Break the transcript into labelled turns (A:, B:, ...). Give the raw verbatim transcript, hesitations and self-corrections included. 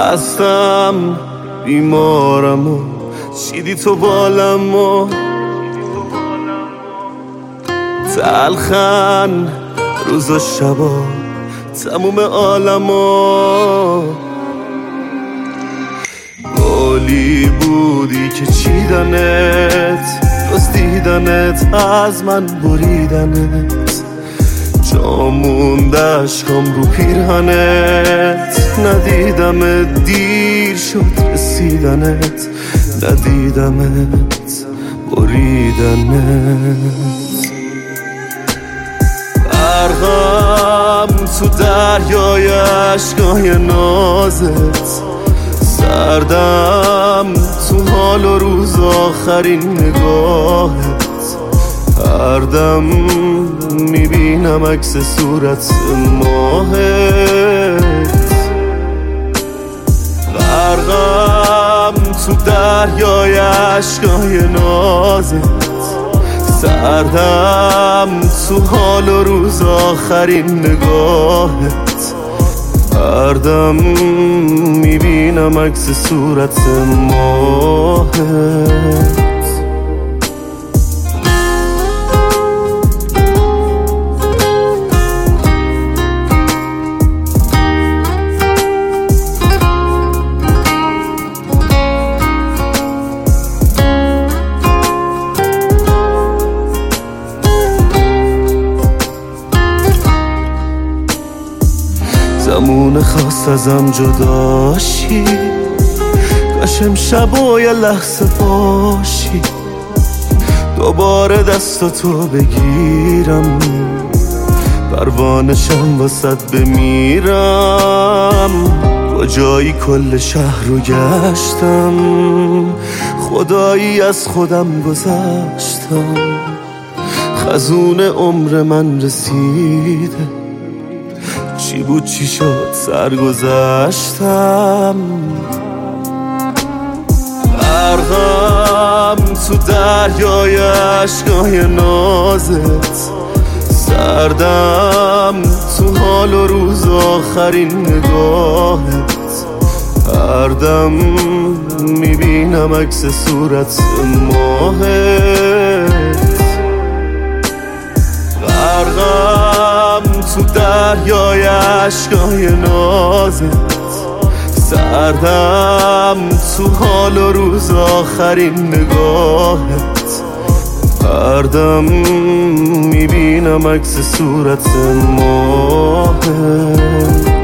A: خستم بیمارم و چیدی تو بالم و تلخن روز و شبا تموم عالم و گلی بودی که چیدنت جز دیدنت از من بریدنت جا مونده اشکام رو پیرهنت ندیدمت دیر شد رسیدنت ندیدمت بریدنت غرقم تو دریای اشکای نازت سردم تو حال و روز آخرین نگاهت هر دم میبینم عکس صورت ماهت غرقم تو دریای اشکای نازت سردم تو حال و روز آخرین نگاهت هر دم میبینم عکس صورت ماهت زمون خواست ازم جداشی کاش امشب و یه لحظه باشی دوباره دستاتو بگیرم پروانشم واسد بمیرم کجایی کل شهر رو گشتم خدایی از خودم گذشتم خزون عمر من رسیده چی بود چی شد سرگذشتم غرقم تو دریای اشکای نازت سردم تو حال و روز آخرین نگاهت هر دم میبینم عکس صورت ماهت غرقم تو دریای اشکای نازت سردم تو حال و روز آخرین نگاهت هر دم میبینم عکس صورت ماهت